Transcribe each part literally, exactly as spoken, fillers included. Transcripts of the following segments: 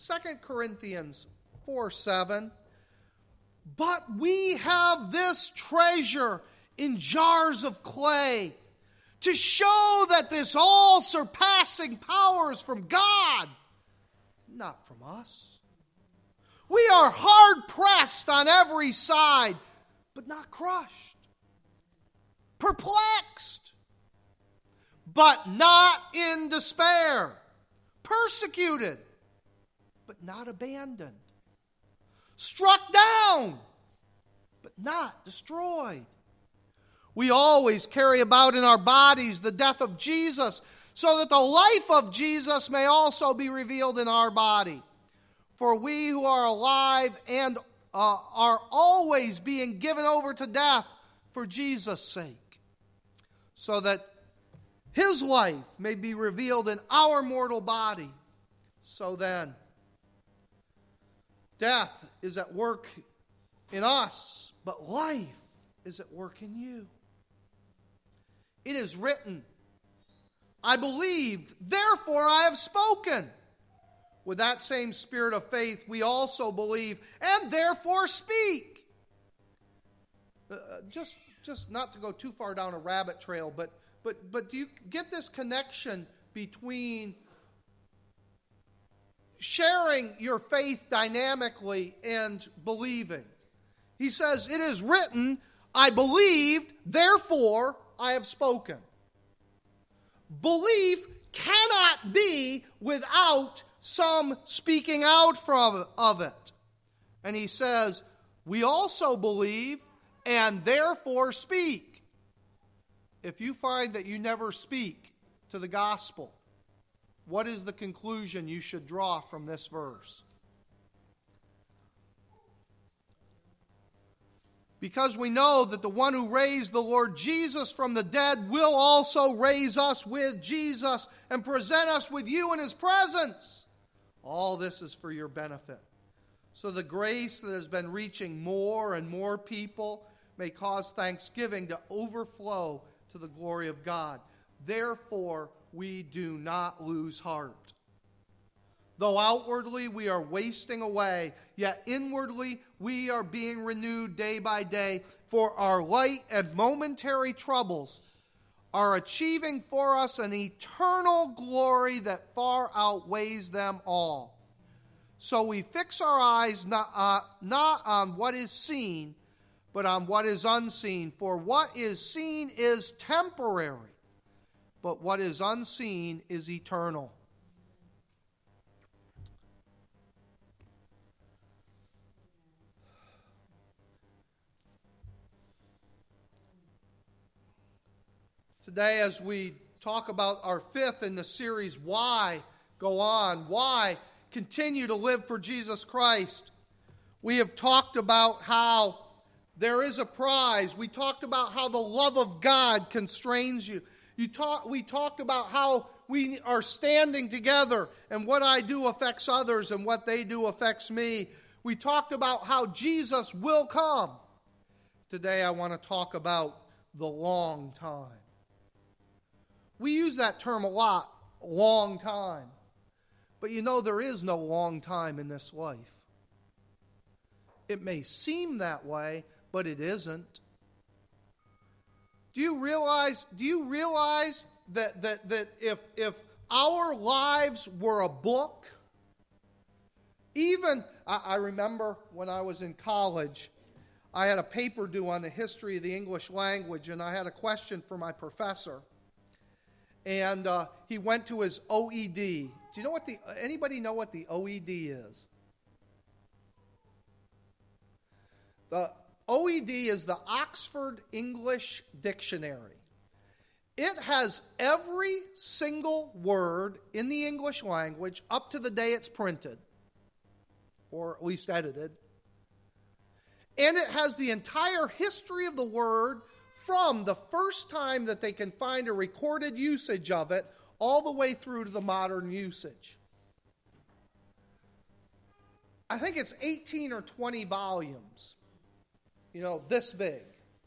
Second Corinthians four seven. But we have this treasure in jars of clay to show that this all-surpassing power is from God, not from us. We are hard-pressed on every side, but not crushed. Perplexed, but not in despair. Persecuted, but not abandoned. Struck down, but not destroyed. We always carry about in our bodies the death of Jesus, so that the life of Jesus may also be revealed in our body. For we who are alive and uh, are always being given over to death for Jesus' sake, so that his life may be revealed in our mortal body. So then, death is at work in us, but life is at work in you. It is written, I believed, therefore I have spoken. With that same spirit of faith, we also believe, and therefore speak. Uh, just, just not to go too far down a rabbit trail, but, but, but do you get this connection between sharing your faith dynamically and believing? He says, it is written, I believed, therefore I have spoken. Belief cannot be without some speaking out from of it. And he says, we also believe and therefore speak. If you find that you never speak to the gospel, what is the conclusion you should draw from this verse? Because we know that the one who raised the Lord Jesus from the dead will also raise us with Jesus and present us with you in his presence. All this is for your benefit. So the grace that has been reaching more and more people may cause thanksgiving to overflow to the glory of God. Therefore, we do not lose heart. Though outwardly we are wasting away, yet inwardly we are being renewed day by day, for our light and momentary troubles are achieving for us an eternal glory that far outweighs them all. So we fix our eyes not, uh, not on what is seen, but on what is unseen. For what is seen is temporary, but what is unseen is eternal. Today, as we talk about our fifth in the series, Why Go On? Why Continue to Live for Jesus Christ? We have talked about how there is a prize. We talked about how the love of God constrains you. You talk, we talked about how we are standing together and what I do affects others and what they do affects me. We talked about how Jesus will come. Today I want to talk about the long time. We use that term a lot, long time. But you know, there is no long time in this life. It may seem that way, but it isn't. Do you realize, do you realize that, that, that if, if our lives were a book, even, I, I remember when I was in college, I had a paper due on the history of the English language, and I had a question for my professor. And uh, he went to his O E D. Do you know what the, anybody know what the O E D is? The O E D is the Oxford English Dictionary. It has every single word in the English language up to the day it's printed, or at least edited. And it has the entire history of the word from the first time that they can find a recorded usage of it all the way through to the modern usage. I think it's eighteen or twenty volumes. You know, this big.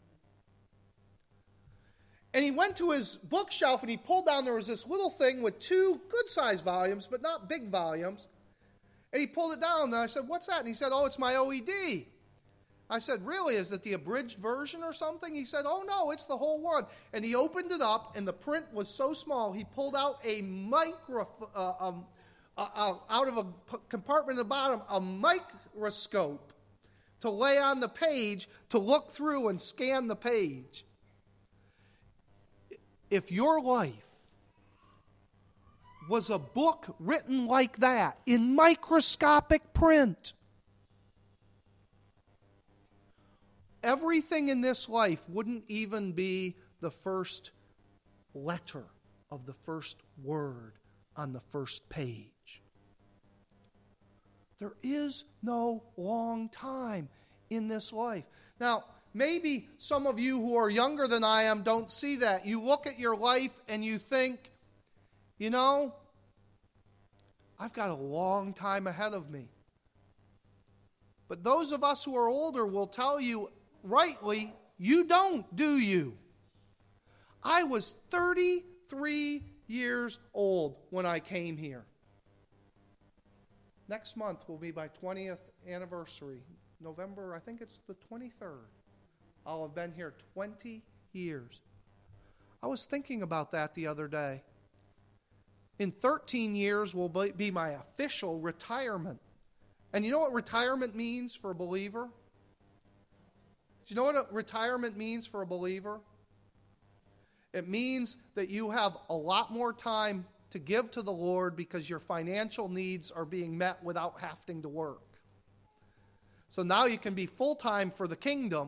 And he went to his bookshelf and he pulled down, there was this little thing with two good-sized volumes, but not big volumes. And he pulled it down, and I said, what's that? And he said, oh, it's my O E D. I said, really? Is it the abridged version or something? He said, oh, no, it's the whole one. And he opened it up, and the print was so small, he pulled out a micro, uh, um, uh, uh, out of a p- compartment at the bottom, a microscope to lay on the page to look through and scan the page. If your life was a book written like that in microscopic print, everything in this life wouldn't even be the first letter of the first word on the first page. There is no long time in this life. Now, maybe some of you who are younger than I am don't see that. You look at your life and you think, you know, I've got a long time ahead of me. But those of us who are older will tell you, rightly, you don't, do you? I was thirty-three years old when I came here. Next month will be my twentieth anniversary. November, I think it's the twenty-third. I'll have been here twenty years. I was thinking about that the other day. In thirteen years will be my official retirement. And you know what retirement means for a believer? Do you know what a retirement means for a believer? It means that you have a lot more time to give to the Lord because your financial needs are being met without having to work. So now you can be full-time for the kingdom,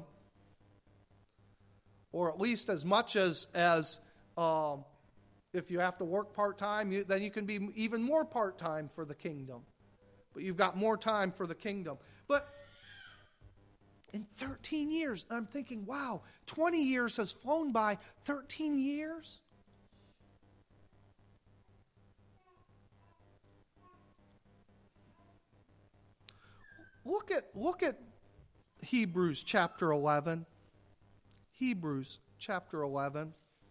or at least as much as, as um, if you have to work part-time, you, then you can be even more part-time for the kingdom. But you've got more time for the kingdom. But in thirteen years, I'm thinking, wow, twenty years has flown by. thirteen years? Look at, look at Hebrews chapter eleven. Hebrews chapter eleven.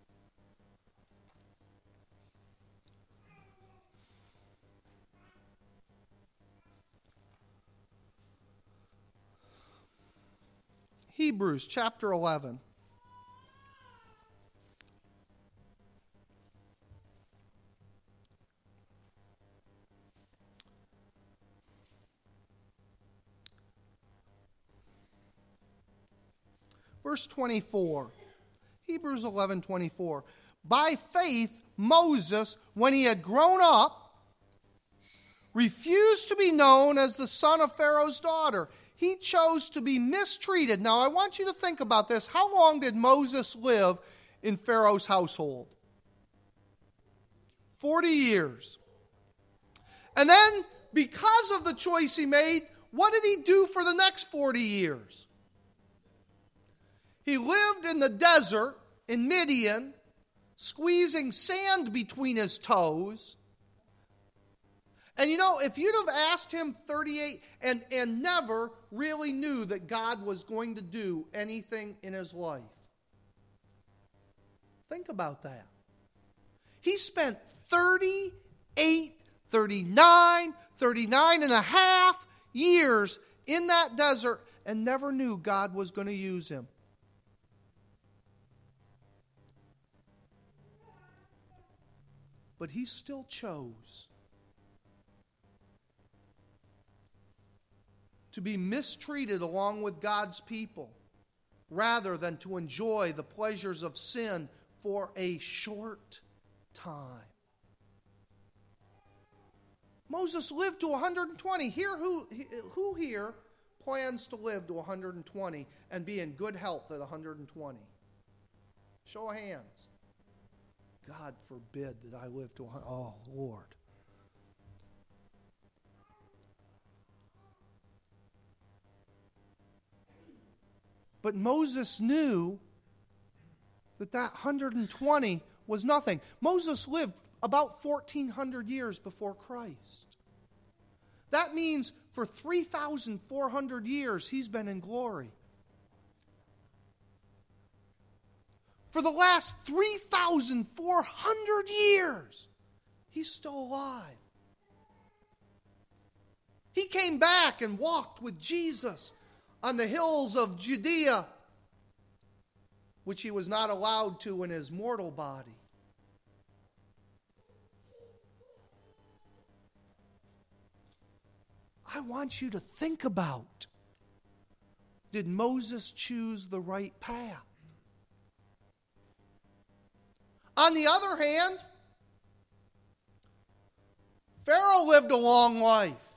Hebrews chapter eleven. Verse twenty-four. Hebrews eleven twenty-four. By faith, Moses, when he had grown up, refused to be known as the son of Pharaoh's daughter. He chose to be mistreated. Now, I want you to think about this. How long did Moses live in Pharaoh's household? Forty years. And then, because of the choice he made, what did he do for the next forty years? He lived in the desert in Midian, squeezing sand between his toes. And you know, if you'd have asked him thirty-eight and, and never really knew that God was going to do anything in his life. Think about that. He spent thirty-eight, thirty-nine, thirty-nine and a half years in that desert and never knew God was going to use him. But he still chose to be mistreated along with God's people rather than to enjoy the pleasures of sin for a short time. Moses lived to one hundred twenty. Here, who, who here plans to live to one hundred twenty and be in good health at one hundred twenty? Show of hands. God forbid that I live to one hundred. Oh, Lord. But Moses knew that that one hundred twenty was nothing. Moses lived about fourteen hundred years before Christ. That means for three thousand four hundred years he's been in glory. For the last three thousand four hundred years, he's still alive. came back and walked with Jesus on the hills of Judea, which he was not allowed to in his mortal body. I want you to think about, did Moses choose the right path? On the other hand, Pharaoh lived a long life,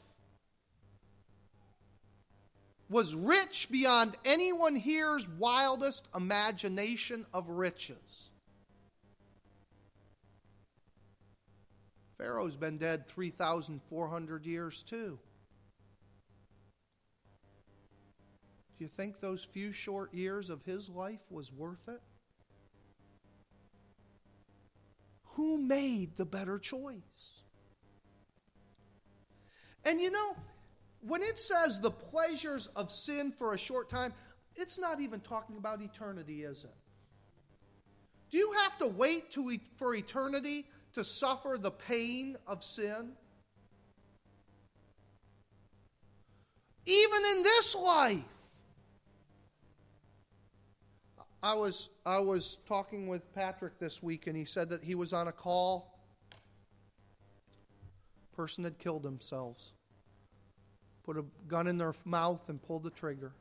was rich beyond anyone here's wildest imagination of riches. Pharaoh's been dead three thousand four hundred years too. Do you think those few short years of his life was worth it? Who made the better choice? And you know, when it says the pleasures of sin for a short time, it's not even talking about eternity, is it? Do you have to wait to e- for eternity to suffer the pain of sin? Even in this life. I was I was talking with Patrick this week, and he said that he was on a call. Person had killed themselves. Put a gun in their mouth and pulled the trigger.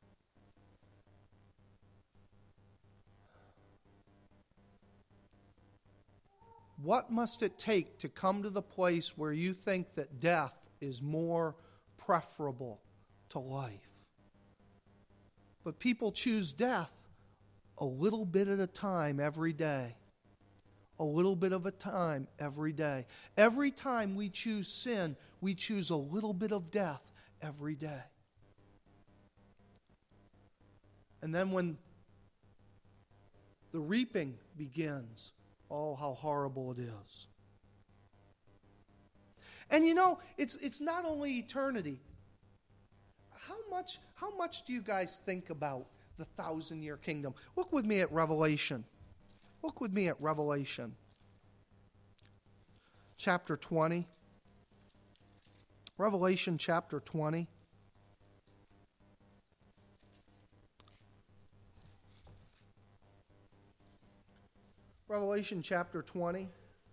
What must it take to come to the place where you think that death is more preferable to life? But people choose death a little bit at a time every day. A little bit of a time every day. Every time we choose sin, we choose a little bit of death every day. And then when the reaping begins, oh, how horrible it is. And you know, it's it's not only eternity. How much, how much do you guys think about the thousand-year kingdom? Look with me at Revelation. Look with me at Revelation. Chapter twenty. Revelation chapter twenty. Revelation chapter twenty.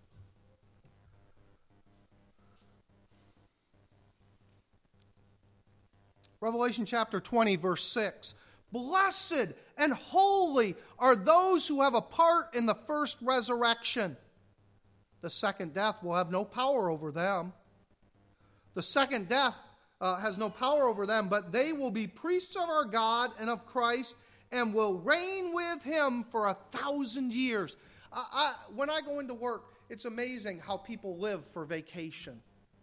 Revelation chapter twenty, verse six. Blessed and holy are those who have a part in the first resurrection. The second death will have no power over them. The second death uh, has no power over them, but they will be priests of our God and of Christ and will reign with him for a thousand years. I, I, when I go into work, it's amazing how people live for vacation.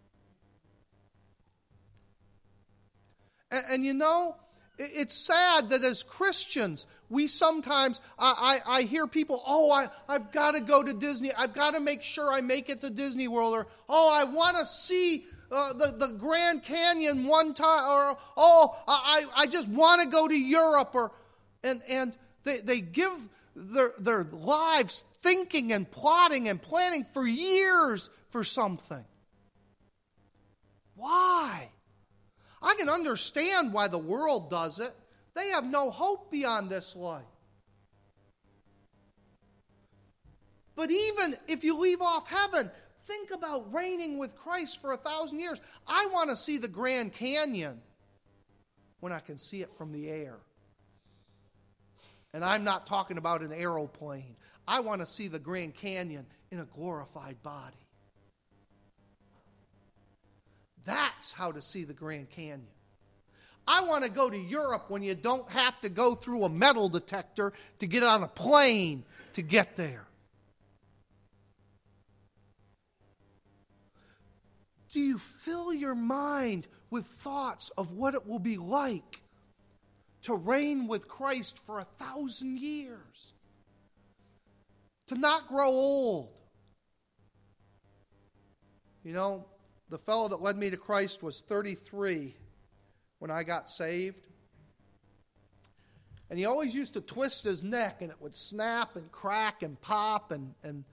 And, and you know, it, it's sad that as Christians, we sometimes, I, I, I hear people, oh, I, I've got to go to Disney. I've got to make sure I make it to Disney World. Or, oh, I want to see uh, the, the Grand Canyon one time. Or, oh, I, I just want to go to Europe. Or, and and they, they give their, their lives thinking and plotting and planning for years for something. Why? I can understand why the world does it. They have no hope beyond this life. But even if you leave off heaven, think about reigning with Christ for a thousand years. I want to see the Grand Canyon when I can see it from the air. And I'm not talking about an aeroplane. I want to see the Grand Canyon in a glorified body. That's how to see the Grand Canyon. I want to go to Europe when you don't have to go through a metal detector to get on a plane to get there. Do you fill your mind with thoughts of what it will be like to reign with Christ for a thousand years? To not grow old. You know, the fellow that led me to Christ was thirty-three when I got saved. And he always used to twist his neck, and it would snap and crack and pop, and and,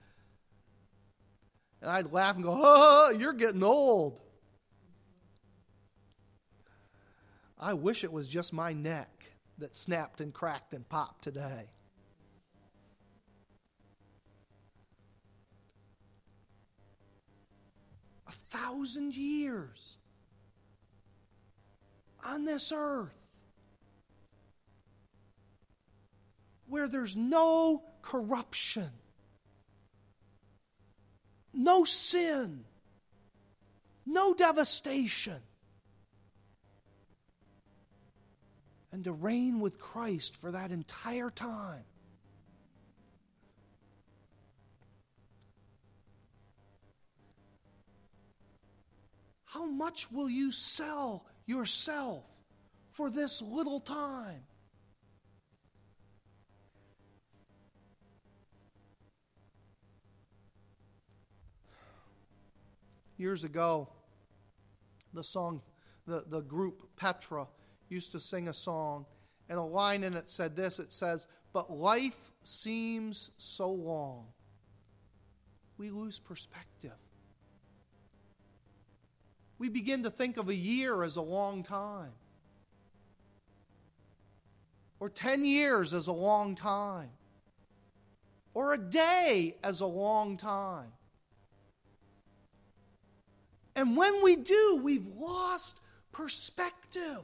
and I'd laugh and go, oh, you're getting old. I wish it was just my neck that snapped and cracked and popped today. A thousand years on this earth where there's no corruption, no sin, no devastation, and to reign with Christ for that entire time. How much will you sell yourself for this little time? Years ago, the song, the, the group Petra used to sing a song, and a line in it said this, it says, "But life seems so long, we lose perspective." We begin to think of a year as a long time, or ten years as a long time, or a day as a long time. And when we do, we've lost perspective.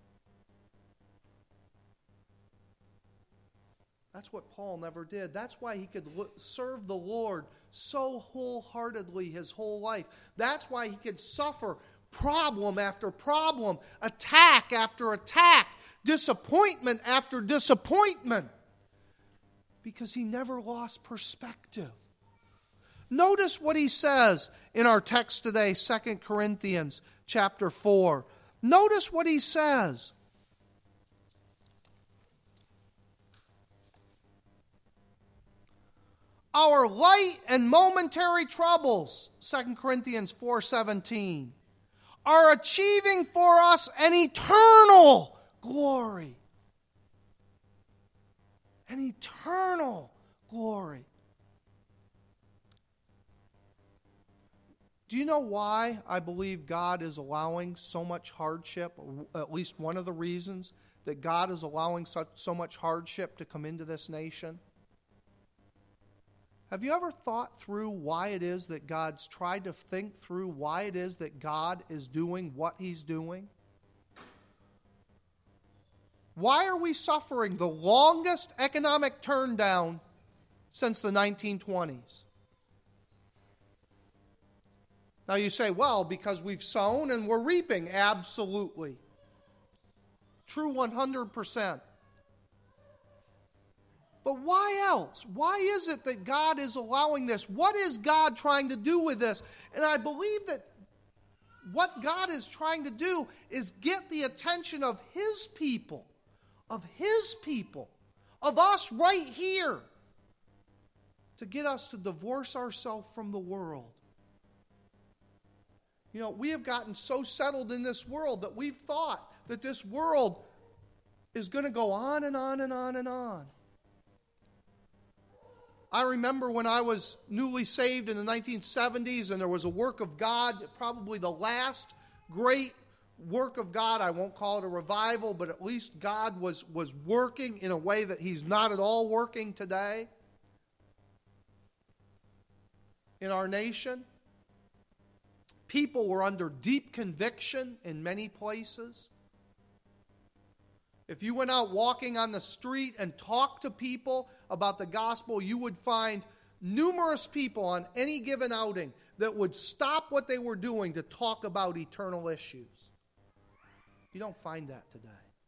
That's what Paul never did. That's why he could serve the Lord so wholeheartedly his whole life. That's why he could suffer problem after problem, attack after attack, disappointment after disappointment, because he never lost perspective. Notice what he says in our text today, Second Corinthians chapter four. Notice what he says. Our light and momentary troubles, Second Corinthians four seventeen, are achieving for us an eternal glory. An eternal glory. Do you know why I believe God is allowing so much hardship, or at least one of the reasons that God is allowing such, so much hardship to come into this nation? Have you ever thought through why it is that God's tried to think through why it is that God is doing what He's doing? Why are we suffering the longest economic turndown since the nineteen twenties? Now you say, well, because we've sown and we're reaping. Absolutely. True one hundred percent. But why else? Why is it that God is allowing this? What is God trying to do with this? And I believe that what God is trying to do is get the attention of His people, of His people, of us right here, to get us to divorce ourselves from the world. You know, we have gotten so settled in this world that we've thought that this world is going to go on and on and on and on. I remember when I was newly saved in the nineteen seventies, and there was a work of God, probably the last great work of God. I won't call it a revival, but at least God was, was working in a way that He's not at all working today in our nation. People were under deep conviction in many places. If you went out walking on the street and talked to people about the gospel, you would find numerous people on any given outing that would stop what they were doing to talk about eternal issues. You don't find that today.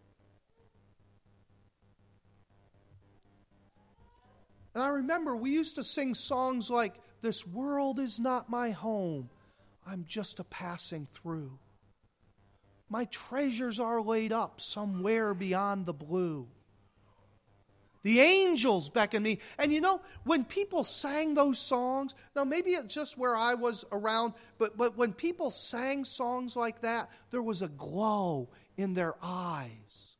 And I remember we used to sing songs like, "This world is not my home, I'm just a passing through. My treasures are laid up somewhere beyond the blue. The angels beckon me." And you know, when people sang those songs, now maybe it's just where I was around, but, but when people sang songs like that, there was a glow in their eyes.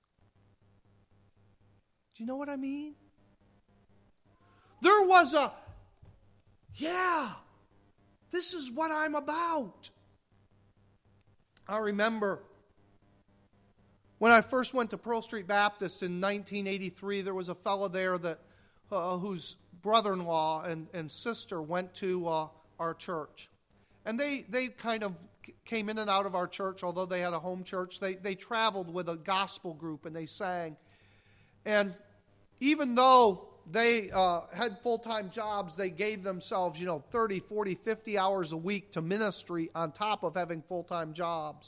Do you know what I mean? There was a, yeah, this is what I'm about. I remember When I first went to Pearl Street Baptist in nineteen eighty-three, there was a fellow there that uh, whose brother-in-law and, and sister went to uh, our church. And they, they kind of came in and out of our church, although they had a home church. They, they traveled with a gospel group and they sang. And even though they uh, had full-time jobs, they gave themselves, you know, thirty, forty, fifty hours a week to ministry on top of having full-time jobs.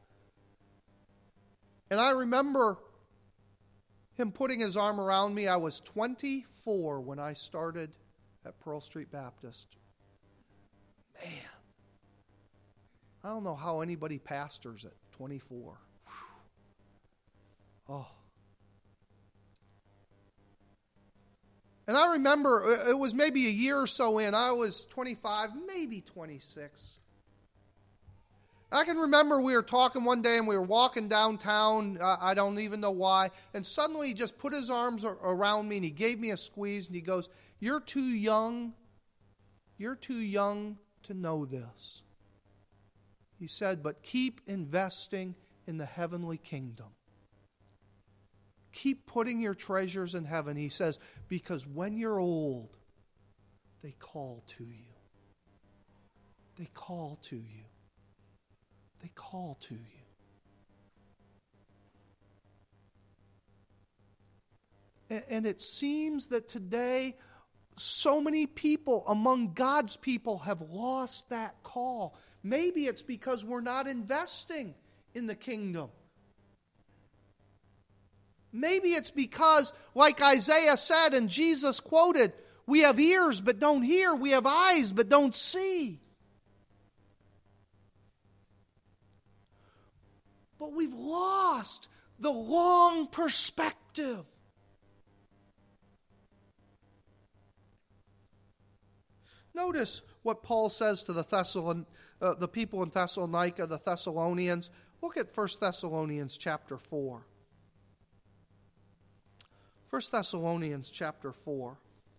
And I remember him putting his arm around me. I was twenty-four when I started at Pearl Street Baptist. Man, I don't know how anybody pastors at twenty-four. Whew. Oh. And I remember, it was maybe a year or so in, I was twenty-five, maybe twenty-six. I can remember we were talking one day and we were walking downtown, uh, I don't even know why, and suddenly he just put his arms around me and he gave me a squeeze and he goes, "You're too young, you're too young to know this." He said, "But keep investing in the heavenly kingdom. Keep putting your treasures in heaven," he says, "because when you're old, they call to you. They call to you. They call to you." And, and it seems that today, so many people among God's people have lost that call. Maybe it's because we're not investing in the kingdom. Maybe it's because, like Isaiah said and Jesus quoted, we have ears but don't hear, we have eyes but don't see. But we've lost the long perspective. Notice what Paul says to the Thessalon, uh, the people in Thessalonica, the Thessalonians. Look at First Thessalonians chapter four. First Thessalonians chapter four.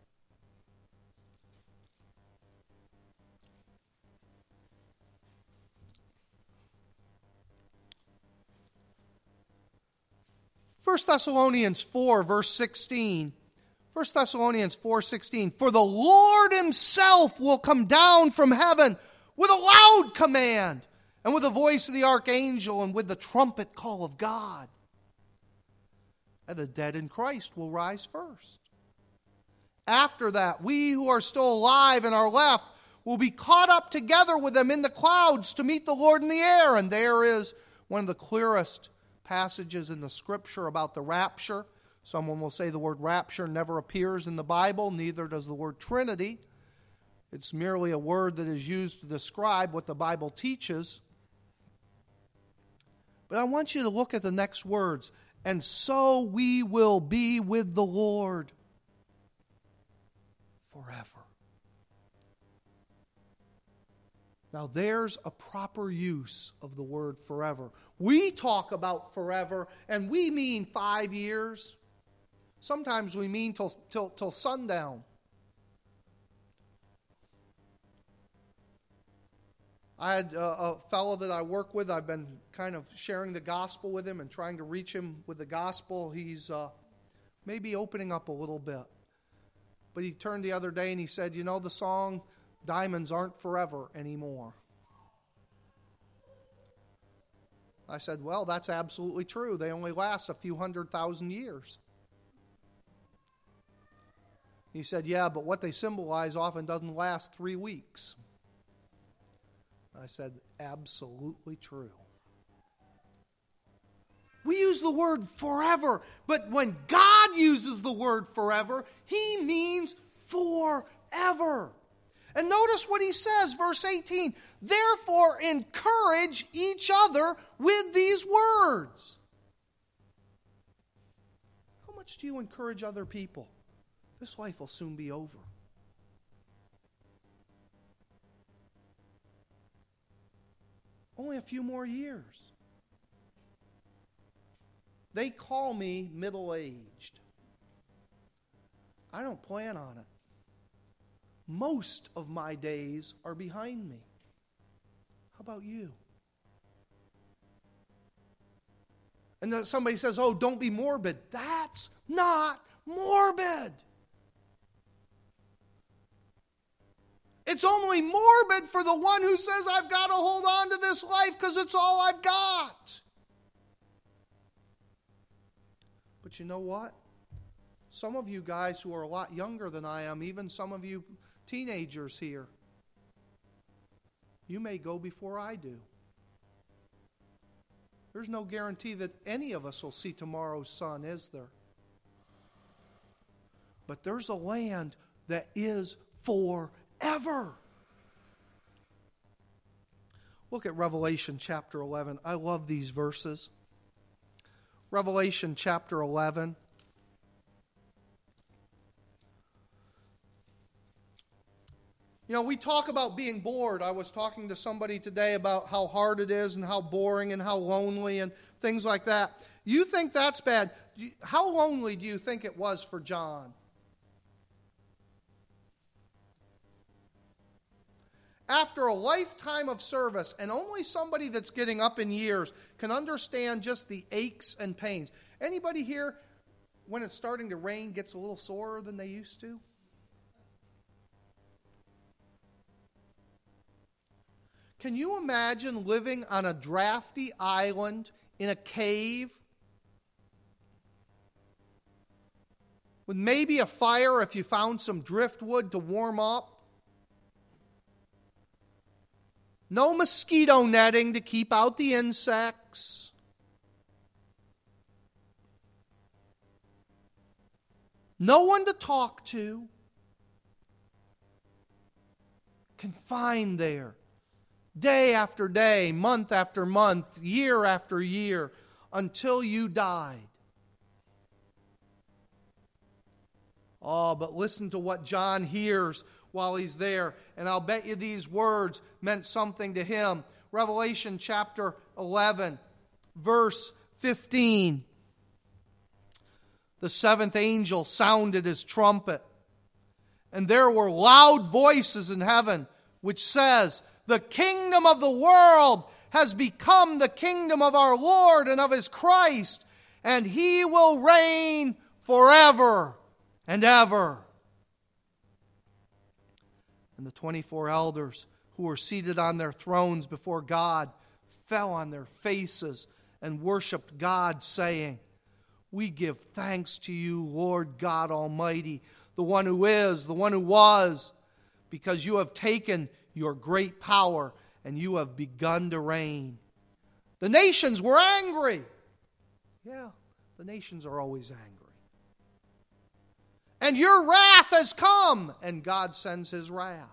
First Thessalonians four, verse sixteen. First Thessalonians four sixteen. "For the Lord himself will come down from heaven with a loud command, and with the voice of the archangel, and with the trumpet call of God. And the dead in Christ will rise first. After that, we who are still alive and are left will be caught up together with them in the clouds to meet the Lord in the air." And there is one of the clearest passages in the Scripture about the rapture. Someone will say the word rapture never appears in the Bible, neither does the word Trinity. It's merely a word that is used to describe what the Bible teaches. But I want you to look at the next words. "And so we will be with the Lord forever." Now there's a proper use of the word forever. We talk about forever and we mean five years. Sometimes we mean till, till, till sundown. I had a, a fellow that I work with. I've been kind of sharing the gospel with him and trying to reach him with the gospel. He's uh, maybe opening up a little bit. But he turned the other day and he said, "You know the song, Diamonds Aren't Forever Anymore." I said, "Well, that's absolutely true. They only last a few hundred thousand years." He said, "Yeah, but what they symbolize often doesn't last three weeks. I said, "Absolutely true." We use the word forever, but when God uses the word forever, he means forever. And notice what he says, verse eighteen, "Therefore encourage each other with these words." How much do you encourage other people? This life will soon be over. Only a few more years. They call me middle-aged. I don't plan on it. Most of my days are behind me. How about you? And then somebody says, oh, don't be morbid. That's not morbid. It's only morbid for the one who says, I've got to hold on to this life because it's all I've got. But you know what? Some of you guys who are a lot younger than I am, even some of you teenagers here, you may go before I do. There's no guarantee that any of us will see tomorrow's sun, is there? But there's a land that is forever. Look at Revelation chapter eleven. I love these verses. Revelation chapter eleven. You know, we talk about being bored. I was talking to somebody today about how hard it is and how boring and how lonely and things like that. You think that's bad. How lonely do you think it was for John? After a lifetime of service, and only somebody that's getting up in years can understand just the aches and pains. Anybody here, when it's starting to rain, gets a little sorer than they used to? Can you imagine living on a drafty island in a cave with maybe a fire if you found some driftwood to warm up? No mosquito netting to keep out the insects. No one to talk to. Confined there. Day after day, month after month, year after year, until you died. Oh, but listen to what John hears while he's there. And I'll bet you these words meant something to him. Revelation chapter eleven, verse fifteen. The seventh angel sounded his trumpet, and there were loud voices in heaven, which says, the kingdom of the world has become the kingdom of our Lord and of His Christ, and He will reign forever and ever. And the twenty-four elders who were seated on their thrones before God fell on their faces and worshiped God, saying, we give thanks to you, Lord God Almighty, the one who is, the one who was, because you have taken your great power and you have begun to reign. The nations were angry. Yeah, the nations are always angry. And your wrath has come, and God sends His wrath.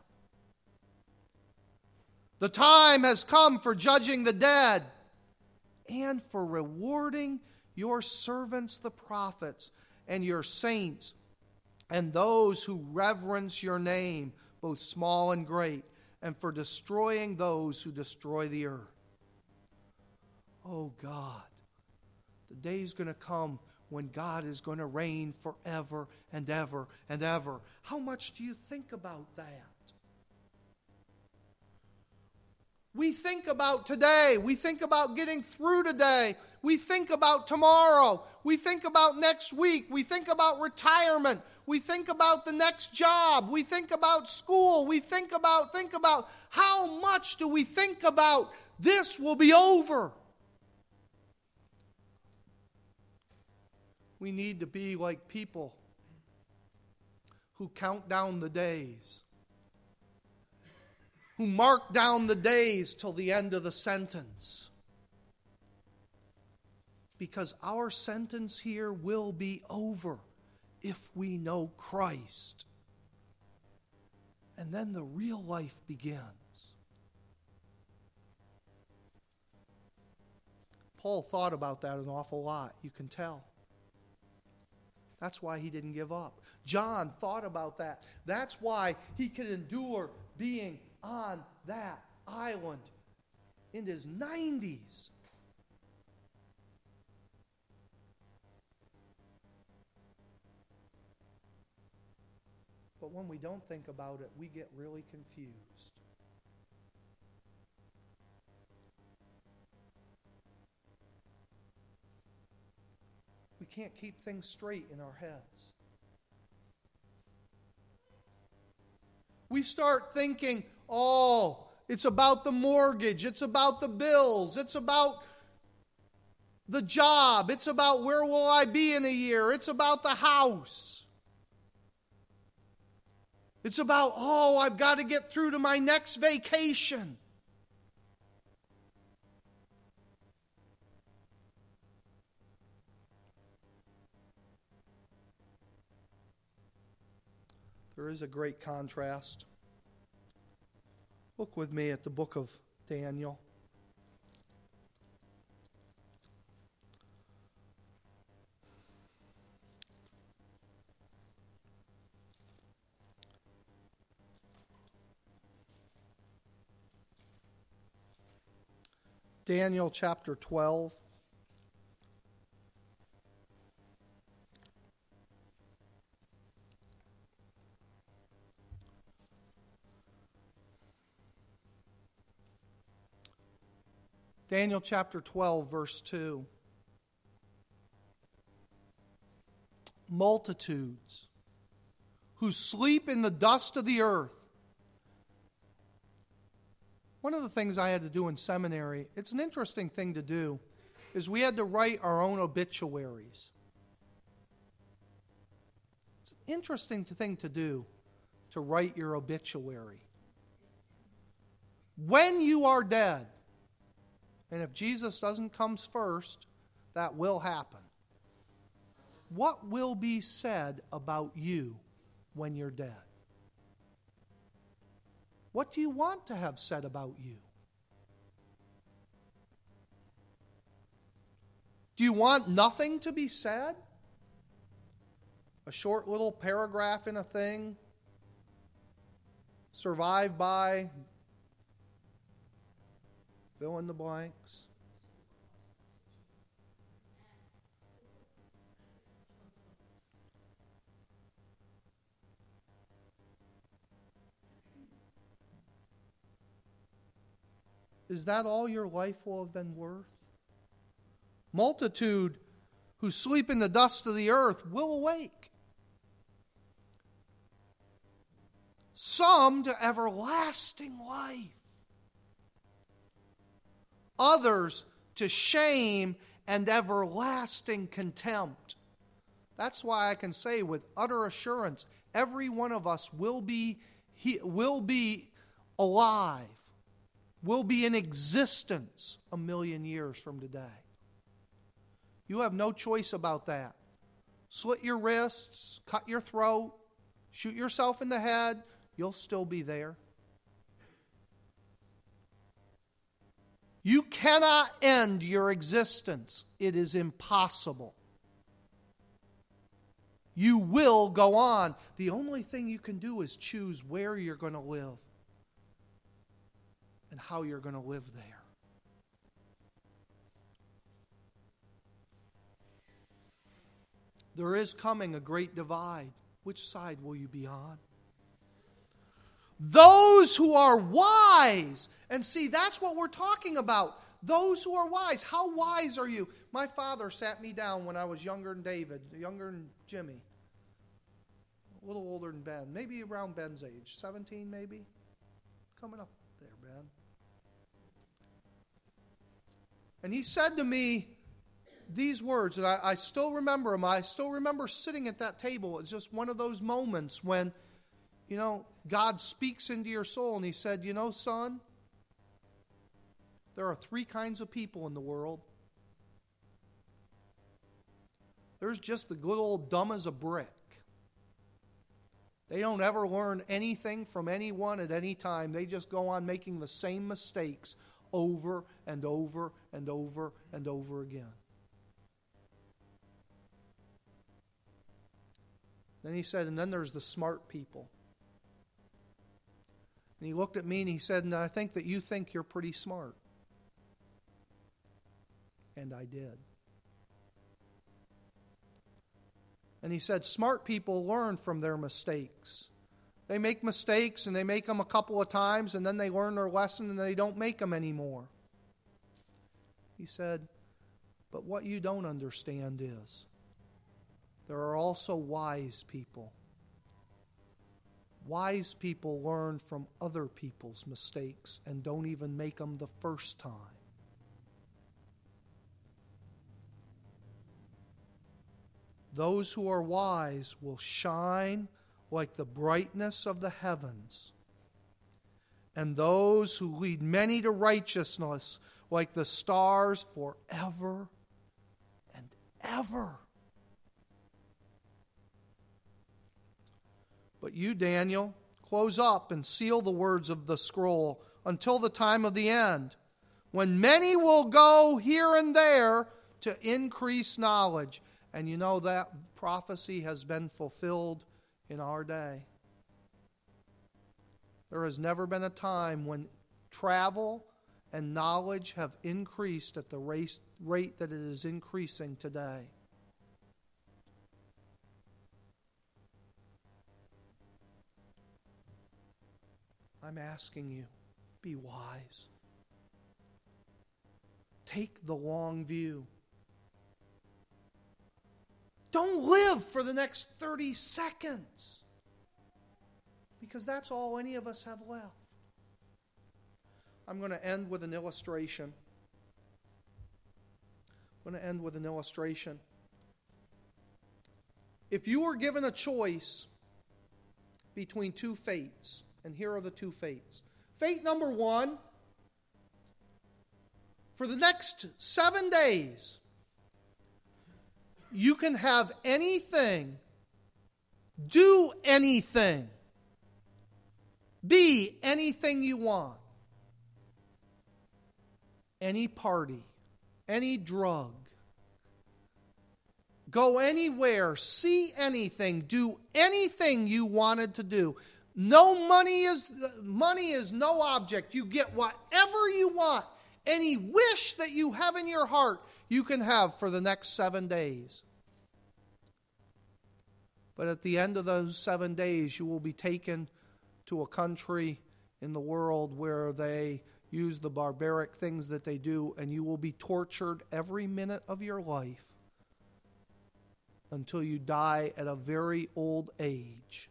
The time has come for judging the dead and for rewarding your servants, the prophets, and your saints, and those who reverence your name, both small and great, and for destroying those who destroy the earth. Oh God, the day is going to come when God is going to reign forever and ever and ever. How much do you think about that? We think about today. We think about getting through today. We think about tomorrow. We think about next week. We think about retirement. We think about the next job. We think about school. We think about, think about, how much do we think about this will be over? We need to be like people who count down the days, who mark down the days till the end of the sentence. Because our sentence here will be over if we know Christ. And then the real life begins. Paul thought about that an awful lot, you can tell. That's why he didn't give up. John thought about that. That's why he could endure being on that island in his nineties. But when we don't think about it, we get really confused. can't keep things straight in our heads. We start thinking, oh, it's about the mortgage, it's about the bills, it's about the job, it's about where will I be in a year, it's about the house. It's about, oh, I've got to get through to my next vacation. There is a great contrast. Look with me at the book of Daniel. Daniel chapter twelve. Daniel chapter twelve, verse two. Multitudes who sleep in the dust of the earth. One of the things I had to do in seminary, it's an interesting thing to do, is we had to write our own obituaries. It's an interesting thing to do, to write your obituary. When you are dead, and if Jesus doesn't come first, that will happen. What will be said about you when you're dead? What do you want to have said about you? Do you want nothing to be said? A short little paragraph in a thing? Survived by... fill in the blanks. Is that all your life will have been worth? Multitude who sleep in the dust of the earth will awake. Some to everlasting life. Others to shame and everlasting contempt. That's why I can say with utter assurance, every one of us will be, he, will be alive, will be in existence a million years from today. You have no choice about that. Slit your wrists, cut your throat, shoot yourself in the head, you'll still be there. You cannot end your existence. It is impossible. You will go on. The only thing you can do is choose where you're going to live and how you're going to live there. There is coming a great divide. Which side will you be on? Those who are wise. And see, that's what we're talking about. Those who are wise. How wise are you? My father sat me down when I was younger than David, younger than Jimmy. A little older than Ben. Maybe around Ben's age. seventeen maybe? Coming up there, Ben. And he said to me these words, and I, I still remember them. I still remember sitting at that table. It's just one of those moments when, you know, God speaks into your soul, and he said, you know, son, there are three kinds of people in the world. There's just the good old dumb as a brick. They don't ever learn anything from anyone at any time. They just go on making the same mistakes over and over and over and over again. Then he said, and then there's the smart people. And he looked at me and he said, and I think that you think you're pretty smart. And I did. And he said, smart people learn from their mistakes. They make mistakes and they make them a couple of times and then they learn their lesson and they don't make them anymore. He said, but what you don't understand is there are also wise people. Wise people learn from other people's mistakes and don't even make them the first time. Those who are wise will shine like the brightness of the heavens, and those who lead many to righteousness like the stars forever and ever. But you, Daniel, close up and seal the words of the scroll until the time of the end, when many will go here and there to increase knowledge. And you know that prophecy has been fulfilled in our day. There has never been a time when travel and knowledge have increased at the rate that it is increasing today. I'm asking you, be wise. Take the long view. Don't live for the next thirty seconds, because that's all any of us have left. I'm going to end with an illustration. I'm going to end with an illustration. If you were given a choice between two fates, and here are the two fates. Fate number one, for the next seven days, you can have anything, do anything, be anything you want. Any party, any drug, go anywhere, see anything, do anything you wanted to do. No money is money is no object. You get whatever you want. Any wish that you have in your heart, you can have for the next seven days. But at the end of those seven days, you will be taken to a country in the world where they use the barbaric things that they do, and you will be tortured every minute of your life until you die at a very old age.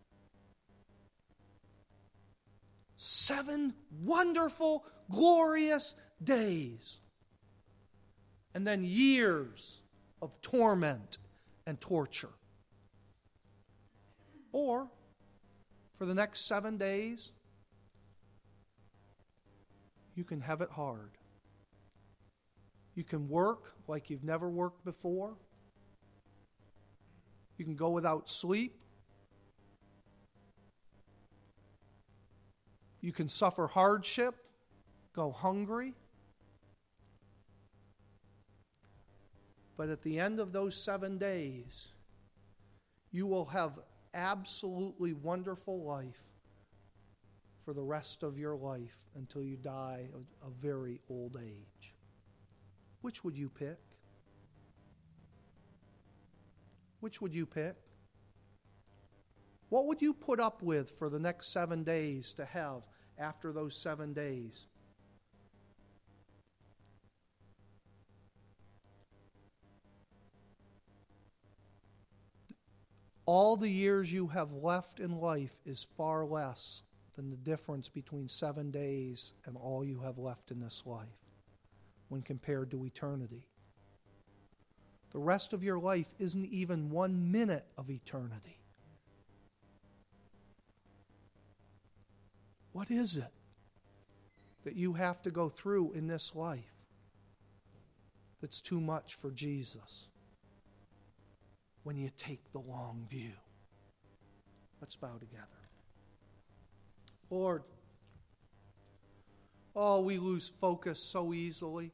Seven wonderful, glorious days. And then years of torment and torture. Or, for the next seven days, you can have it hard. You can work like you've never worked before. You can go without sleep. You can suffer hardship, go hungry. But at the end of those seven days, you will have absolutely wonderful life for the rest of your life until you die of a very old age. Which would you pick? Which would you pick? What would you put up with for the next seven days to have after those seven days? All the years you have left in life is far less than the difference between seven days and all you have left in this life when compared to eternity. The rest of your life isn't even one minute of eternity. What is it that you have to go through in this life that's too much for Jesus when you take the long view? Let's bow together. Lord, oh, we lose focus so easily.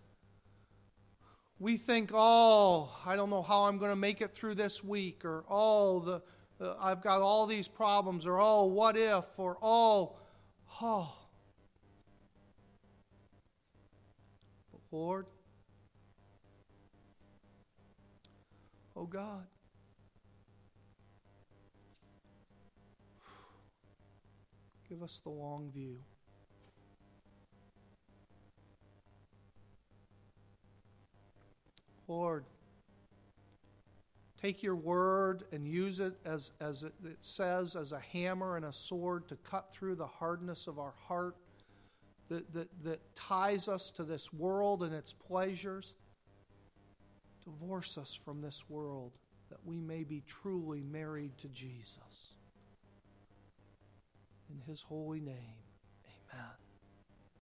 We think, oh, I don't know how I'm going to make it through this week, or oh, the, the I've got all these problems, or oh, what if, or oh, oh. But Lord, oh God, give us the long view. Lord, Take your word and use it as, as it says, as a hammer and a sword to cut through the hardness of our heart that, that, that ties us to this world and its pleasures. Divorce us from this world that we may be truly married to Jesus. In his holy name, amen.